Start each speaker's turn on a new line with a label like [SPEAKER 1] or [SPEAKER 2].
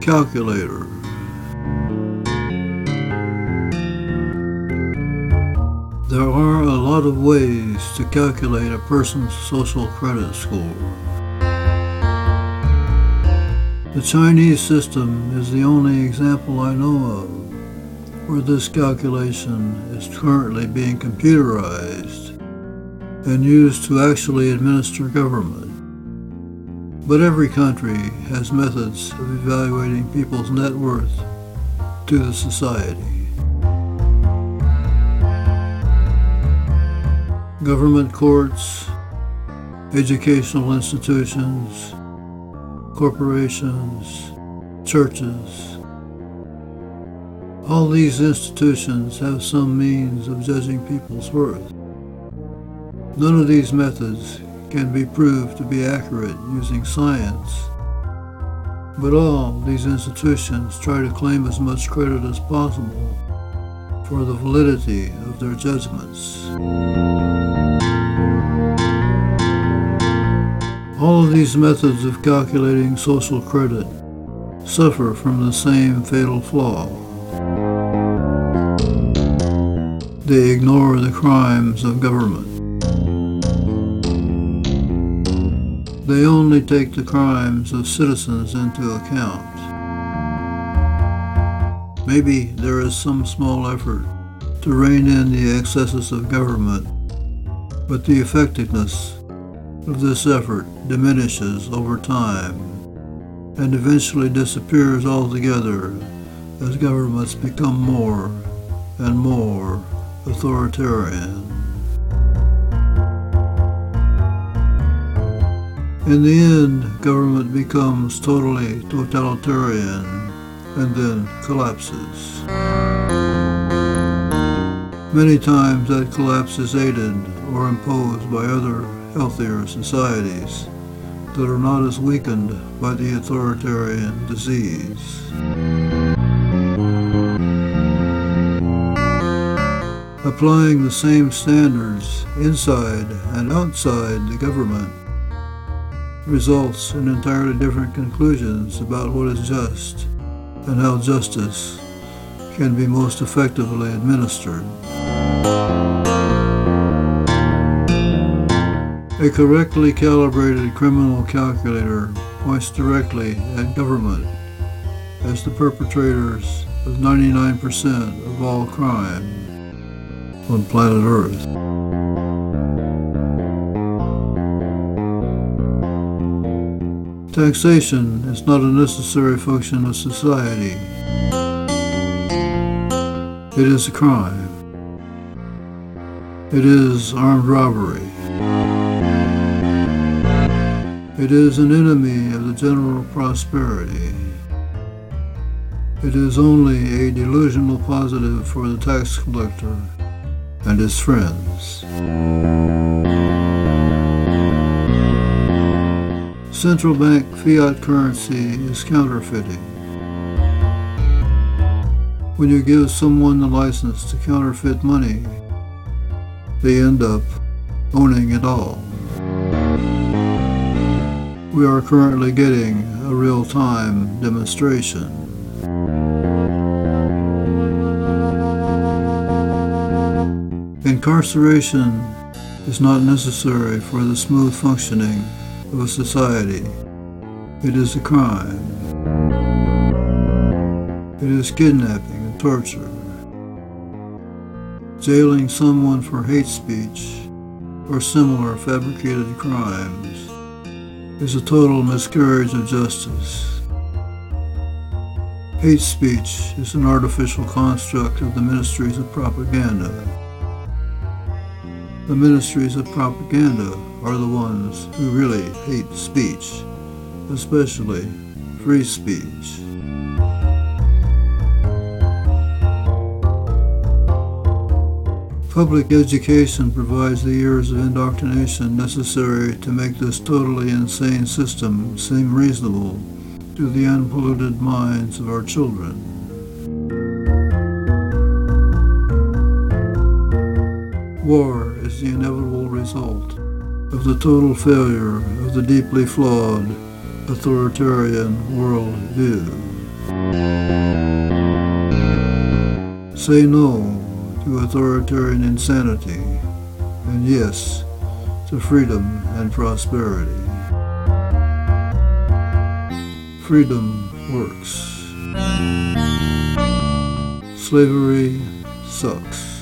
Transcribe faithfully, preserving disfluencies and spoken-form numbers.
[SPEAKER 1] calculator. There are a lot of ways to calculate a person's social credit score. The Chinese system is the only example I know of where this calculation is currently being computerized and used to actually administer government. But every country has methods of evaluating people's net worth to the society. Government courts, educational institutions, corporations, churches. All these institutions have some means of judging people's worth. None of these methods can be proved to be accurate using science, but all these institutions try to claim as much credit as possible for the validity of their judgments. All of these methods of calculating social credit suffer from the same fatal flaw. They ignore the crimes of government. They only take the crimes of citizens into account. Maybe there is some small effort to rein in the excesses of government, but the effectiveness of this effort diminishes over time and eventually disappears altogether as governments become more and more authoritarian. In the end, government becomes totally totalitarian and then collapses. Many times that collapse is aided or imposed by other healthier societies that are not as weakened by the authoritarian disease. Applying the same standards inside and outside the government results in entirely different conclusions about what is just and how justice can be most effectively administered. A correctly calibrated criminal calculator points directly at government as the perpetrators of ninety-nine percent of all crime on planet Earth. Taxation is not a necessary function of society. It is a crime. It is armed robbery. It is an enemy of the general prosperity. It is only a delusional positive for the tax collector and his friends. Central bank fiat currency is counterfeiting. When you give someone the license to counterfeit money, they end up owning it all. We are currently getting a real-time demonstration. Incarceration is not necessary for the smooth functioning of a society. It is a crime. It is kidnapping and torture. Jailing someone for hate speech or similar fabricated crimes is a total miscarriage of justice. Hate speech is an artificial construct of the ministries of propaganda. The ministries of propaganda are the ones who really hate speech, especially free speech. Public education provides the years of indoctrination necessary to make this totally insane system seem reasonable to the unpolluted minds of our children. War is the inevitable result of the total failure of the deeply flawed authoritarian world view. Say no to authoritarian insanity, and yes to freedom and prosperity. Freedom works. Slavery sucks.